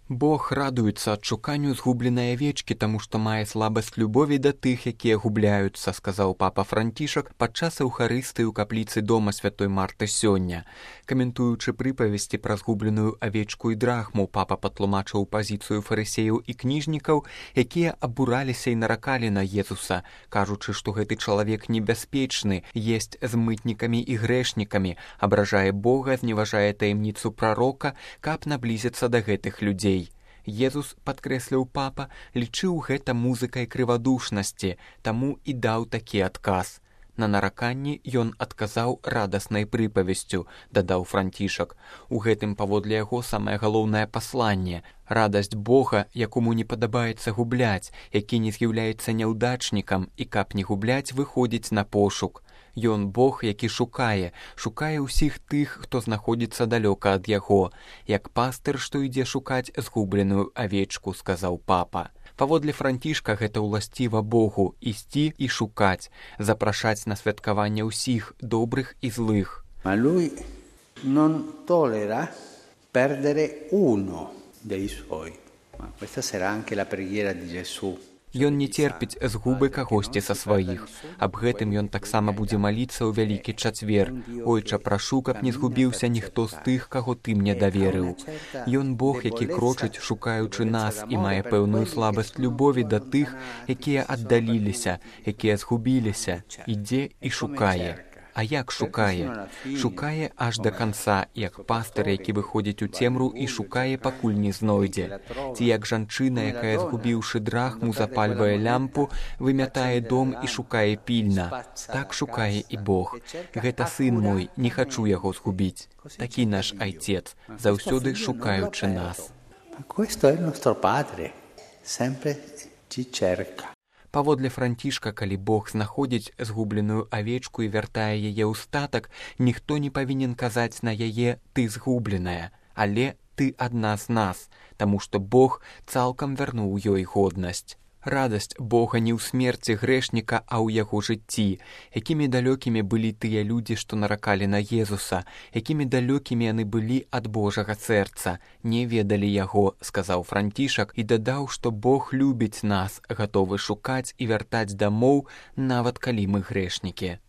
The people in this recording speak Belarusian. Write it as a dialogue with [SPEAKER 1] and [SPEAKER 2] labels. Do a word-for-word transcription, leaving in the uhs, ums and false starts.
[SPEAKER 1] Бог радуецца адшуканню згубленай авечкі, таму што мае слабасць любові да тых, якія губляюцца, сказаў папа Францішак падчас эўхарыстыі ў капліцы дома святой Марты сёння. Каментуючы прыпавесці пра згубленую авечку і драхму, папа патлумачыў пазіцыю фарысеяў і кніжнікаў, якія абураліся і наракалі на Езуса, кажучы, што гэты чалавек небяспечны, есць з мытнікамі і грэшнікамі, абражае Бога, зневажае таямніцу прарока, каб наблізіцца да гэтых людзей. Езус, падкрэсліў папа, лічыў гэта музыкай крывадушнасці, таму і даў такі адказ. На нараканні ён адказаў радаснай прыпавесцю, дадаў Францішак. У гэтым паводле яго самае галоўнае пасланне – радасць Бога, якому не падабаецца губляць, які не з'яўляецца няўдачнікам і каб не губляць, выходзіць на пошук. Ён Бог, які шукае, шукае ўсіх тых, хто знаходзіцца далёка ад яго, як пастыр, што ідзе шукаць згубленую авечку, сказаў папа. Паводле Францішка гэта ўласціва Богу – ісці і шукаць, запрашаць на святкаванне ўсіх, добрых і злых.
[SPEAKER 2] Ma lui non tolera perdere uno dei suoi. Ma questa sarà anche la preghiera di Gesù.
[SPEAKER 1] Ён не церпіць згубы кагосьці са сваіх. Аб гэтым ён таксама будзе маліцца ў вялікі чацвер. Ойча, прашу, каб не згубіўся ніхто з тых, каго ты мне даверыў. Ён Бог, які крочыць, шукаючы нас, і мае пэўную слабасць любові да тых, якія аддаліліся, якія згубіліся, ідзе і шукае. А як шукае? Шукае аж да канца, як пастыр, які выходзіць у цемру і шукае, пакуль не знойдзе. Ці як жанчына, якая, згубіўшы драхму, запальвае лямпу, вымятае дом і шукае пільна. Так шукае і Бог. Гэта сын мой, не хачу яго згубіць. Такі наш айцец, заўсёды шукаючы нас.
[SPEAKER 2] Questo è il nostro Padre, sempre ci cerca.
[SPEAKER 1] Паводле Францішка, калі Бог знаходзіць згубленую авечку і вяртае яе ў статак, ніхто не павінен казаць на яе «ты згубленая», але «ты адна з нас», таму што Бог цалкам вярнуў ёй годнасць. Радасць Бога не ў смерці грэшніка, а ў яго жыцці. Якімі далёкімі былі тыя людзі, што наракалі на Езуса, якімі далёкімі яны былі ад Божага сэрца, не ведалі яго, сказаў Францішак і дадаў, што Бог любіць нас, гатовы шукаць і вяртаць дамоў, нават калі мы грэшнікі.